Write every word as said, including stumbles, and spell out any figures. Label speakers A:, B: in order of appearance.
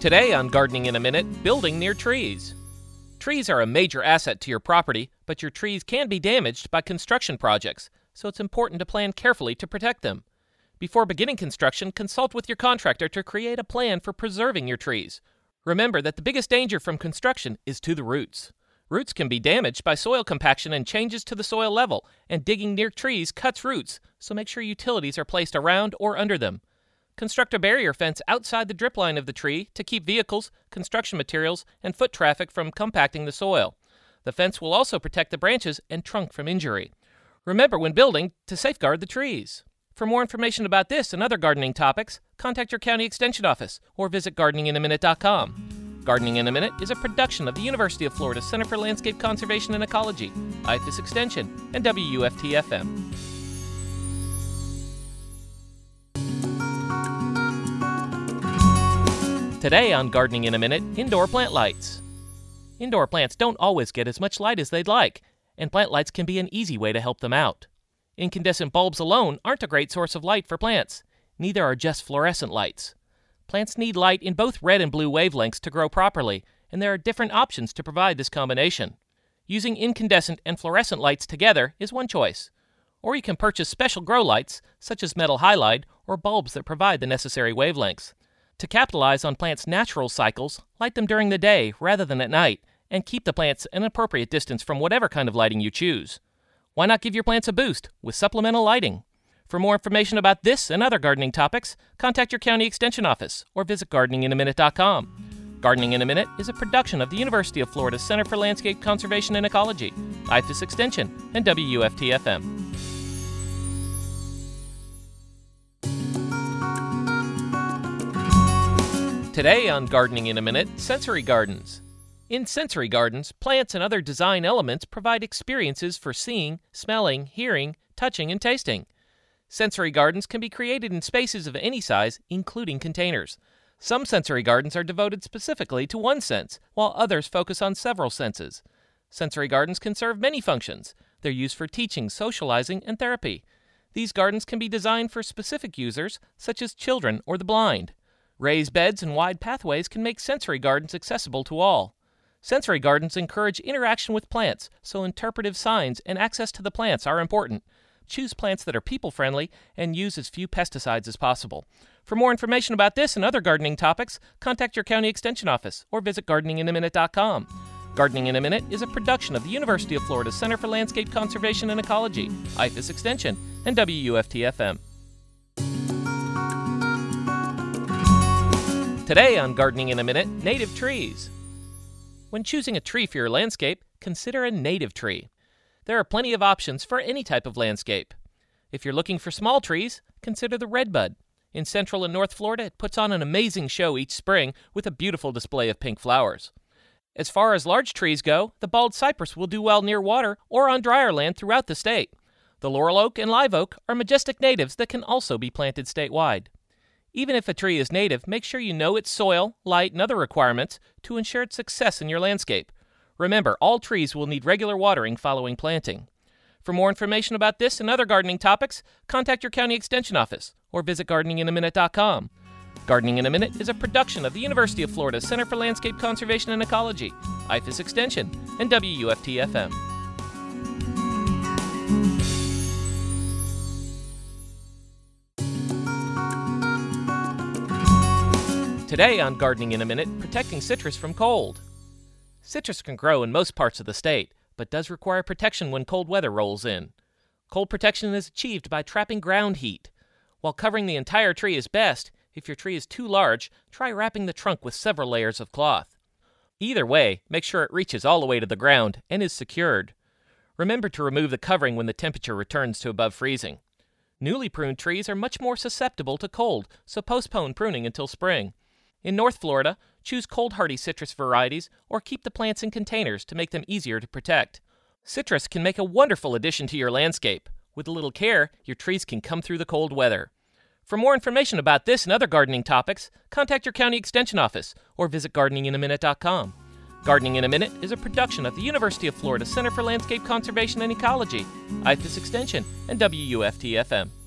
A: Today on Gardening in a Minute, building near trees. Trees are a major asset to your property, but your trees can be damaged by construction projects, so it's important to plan carefully to protect them. Before beginning construction, consult with your contractor to create a plan for preserving your trees. Remember that the biggest danger from construction is to the roots. Roots can be damaged by soil compaction and changes to the soil level, and digging near trees cuts roots, so make sure utilities are placed around or under them. Construct a barrier fence outside the drip line of the tree to keep vehicles, construction materials, and foot traffic from compacting the soil. The fence will also protect the branches and trunk from injury. Remember when building to safeguard the trees. For more information about this and other gardening topics, contact your county extension office or visit gardening in a minute dot com. Gardening in a Minute is a production of the University of Florida Center for Landscape Conservation and Ecology, I F A S Extension, and W U F T F M. Today on Gardening in a Minute, indoor plant lights. Indoor plants don't always get as much light as they'd like, and plant lights can be an easy way to help them out. Incandescent bulbs alone aren't a great source of light for plants. Neither are just fluorescent lights. Plants need light in both red and blue wavelengths to grow properly, and there are different options to provide this combination. Using incandescent and fluorescent lights together is one choice. Or you can purchase special grow lights, such as metal halide, or bulbs that provide the necessary wavelengths. To capitalize on plants' natural cycles, light them during the day rather than at night, and keep the plants an appropriate distance from whatever kind of lighting you choose. Why not give your plants a boost with supplemental lighting? For more information about this and other gardening topics, contact your county extension office or visit gardening in a minute dot com. Gardening in a Minute is a production of the University of Florida Center for Landscape Conservation and Ecology, I F A S Extension, and W U F T F M. Today on Gardening in a Minute, sensory gardens. In sensory gardens, plants and other design elements provide experiences for seeing, smelling, hearing, touching, and tasting. Sensory gardens can be created in spaces of any size, including containers. Some sensory gardens are devoted specifically to one sense, while others focus on several senses. Sensory gardens can serve many functions. They're used for teaching, socializing, and therapy. These gardens can be designed for specific users, such as children or the blind. Raised beds and wide pathways can make sensory gardens accessible to all. Sensory gardens encourage interaction with plants, so interpretive signs and access to the plants are important. Choose plants that are people-friendly and use as few pesticides as possible. For more information about this and other gardening topics, contact your county extension office or visit gardening in a minute dot com. Gardening in a Minute is a production of the University of Florida Center for Landscape Conservation and Ecology, I F A S Extension, and W U F T F M. Today on Gardening in a Minute, native trees. When choosing a tree for your landscape, consider a native tree. There are plenty of options for any type of landscape. If you're looking for small trees, consider the redbud. In Central and North Florida, it puts on an amazing show each spring with a beautiful display of pink flowers. As far as large trees go, the bald cypress will do well near water or on drier land throughout the state. The laurel oak and live oak are majestic natives that can also be planted statewide. Even if a tree is native, make sure you know its soil, light, and other requirements to ensure its success in your landscape. Remember, all trees will need regular watering following planting. For more information about this and other gardening topics, contact your county extension office or visit gardening in a minute dot com. Gardening in a Minute is a production of the University of Florida Center for Landscape Conservation and Ecology, I F A S Extension, and W U F T F M. Today on Gardening in a Minute, protecting citrus from cold. Citrus can grow in most parts of the state, but does require protection when cold weather rolls in. Cold protection is achieved by trapping ground heat. While covering the entire tree is best, if your tree is too large, try wrapping the trunk with several layers of cloth. Either way, make sure it reaches all the way to the ground and is secured. Remember to remove the covering when the temperature returns to above freezing. Newly pruned trees are much more susceptible to cold, so postpone pruning until spring. In North Florida, choose cold-hardy citrus varieties or keep the plants in containers to make them easier to protect. Citrus can make a wonderful addition to your landscape. With a little care, your trees can come through the cold weather. For more information about this and other gardening topics, contact your county extension office or visit gardening in a minute dot com. Gardening in a Minute is a production of the University of Florida Center for Landscape Conservation and Ecology, I F A S Extension, and W U F T F M.